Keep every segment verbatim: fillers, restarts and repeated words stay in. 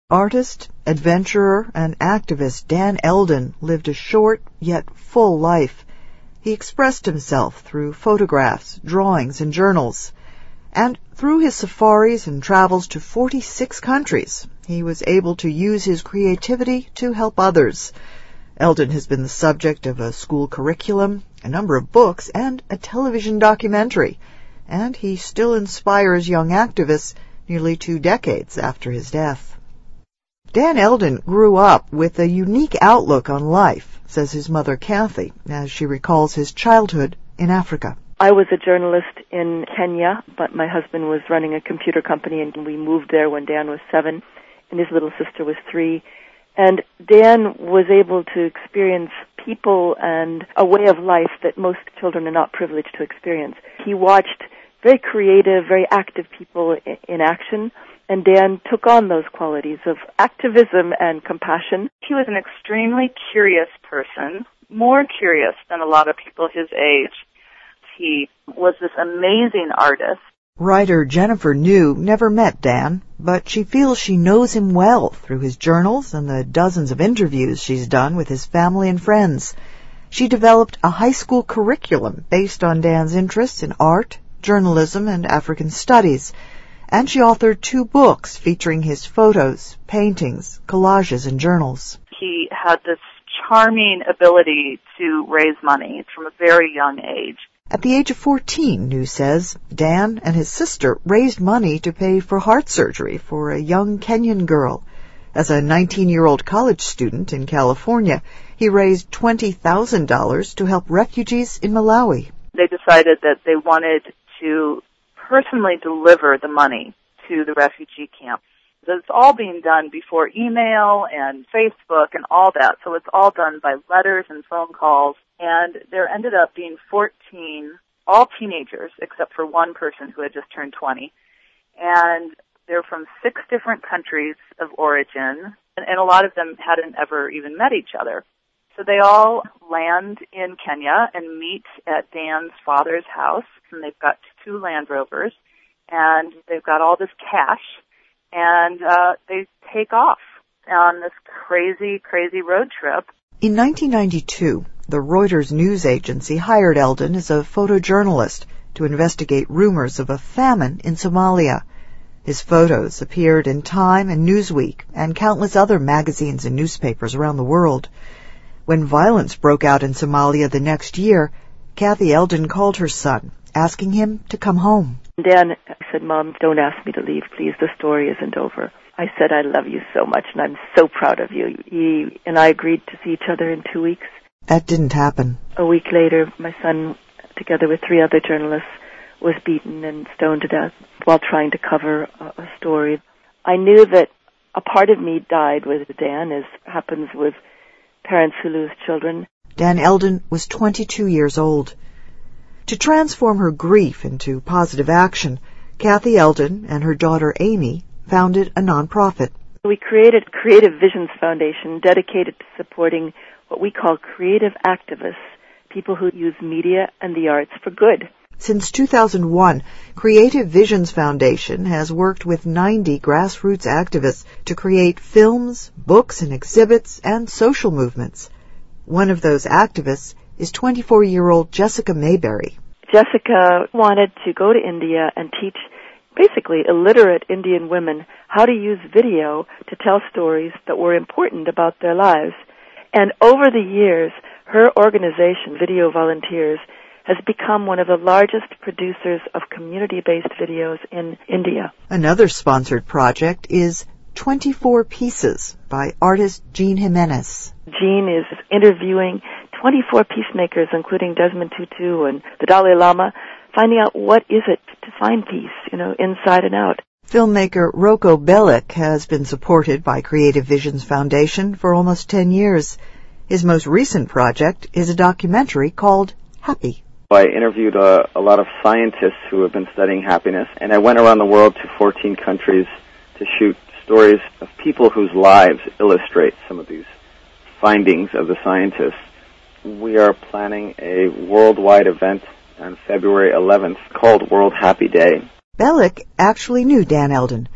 Artist, adventurer, and activist Dan Eldon lived a short yet full life. He expressed himself through photographs, drawings, and journals. And through his safaris and travels to forty-six countries, he was able to use his creativity to help others. Eldon has been the subject of a school curriculum, a number of books, and a television documentary. And he still inspires young activists nearly two decades after his death. Dan Eldon grew up with a unique outlook on life, says his mother Kathy, as she recalls his childhood in Africa. I was a journalist in Kenya, but my husband was running a computer company, and we moved there when Dan was seven, and his little sister was three. And Dan was able to experience people and a way of life that most children are not privileged to experience. He watched very creative, very active people in action, and Dan took on those qualities of activism and compassion. He was an extremely curious person, more curious than a lot of people his age. He was this amazing artist. Writer Jennifer New never met Dan, but she feels she knows him well through his journals and the dozens of interviews she's done with his family and friends. She developed a high school curriculum based on Dan's interests in art, journalism, and African studies. And she authored two books featuring his photos, paintings, collages, and journals. He had this charming ability to raise money from a very young age. At the age of fourteen, New says, Dan and his sister raised money to pay for heart surgery for a young Kenyan girl. As a nineteen-year-old college student in California, he raised twenty thousand dollars to help refugees in Malawi. They decided that they wanted to personally deliver the money to the refugee camp. So it's all being done before email and Facebook and all that. So it's all done by letters and phone calls. And there ended up being fourteen, all teenagers, except for one person who had just turned twenty. And they're from six different countries of origin, and, and a lot of them hadn't ever even met each other. So they all land in Kenya and meet at Dan's father's house, and they've got two Land Rovers, and they've got all this cash, and uh, they take off on this crazy, crazy road trip. In nineteen ninety-two, the Reuters news agency hired Eldon as a photojournalist to investigate rumors of a famine in Somalia. His photos appeared in Time and Newsweek and countless other magazines and newspapers around the world. When violence broke out in Somalia the next year, Kathy Eldon called her son, asking him to come home. Dan said, "Mom, don't ask me to leave, please. The story isn't over." I said, "I love you so much, and I'm so proud of you." He and I agreed to see each other in two weeks. That didn't happen. A week later, my son, together with three other journalists, was beaten and stoned to death while trying to cover a, a story. I knew that a part of me died with Dan, as happens with parents who lose children. Dan Eldon was twenty-two years old. To transform her grief into positive action, Kathy Eldon and her daughter Amy founded a nonprofit. We created Creative Visions Foundation, dedicated to supporting what we call creative activists, people who use media and the arts for good. Since two thousand one, Creative Visions Foundation has worked with ninety grassroots activists to create films, books and exhibits, and social movements. One of those activists is twenty-four-year-old Jessica Mayberry. Jessica wanted to go to India and teach basically illiterate Indian women how to use video to tell stories that were important about their lives. And over the years, her organization, Video Volunteers, has become one of the largest producers of community-based videos in India. Another sponsored project is twenty-four Pieces by artist Jean Jimenez. Jean is interviewing twenty-four peacemakers, including Desmond Tutu and the Dalai Lama, finding out what is it to find peace, you know, inside and out. Filmmaker Rocco Bellick has been supported by Creative Visions Foundation for almost ten years. His most recent project is a documentary called Happy. I interviewed a, a lot of scientists who have been studying happiness, and I went around the world to fourteen countries to shoot stories of people whose lives illustrate some of these findings of the scientists. We are planning a worldwide event on February eleventh called World Happy Day. Bellick actually knew Dan Eldon.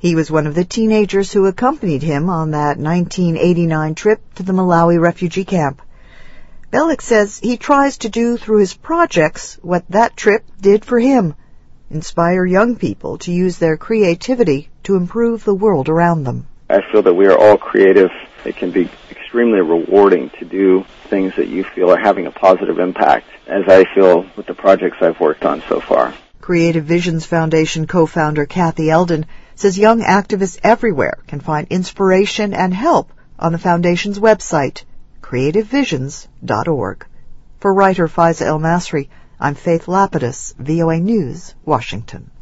He was one of the teenagers who accompanied him on that nineteen eighty-nine trip to the Malawi refugee camp. Bellick says he tries to do through his projects what that trip did for him, inspire young people to use their creativity to improve the world around them. I feel that we are all creative. It can be extremely rewarding to do things that you feel are having a positive impact, as I feel with the projects I've worked on so far. Creative Visions Foundation co-founder Kathy Eldon says young activists everywhere can find inspiration and help on the Foundation's website, creative visions dot org. For writer Faiza El Masri, I'm Faith Lapidus, V O A News, Washington.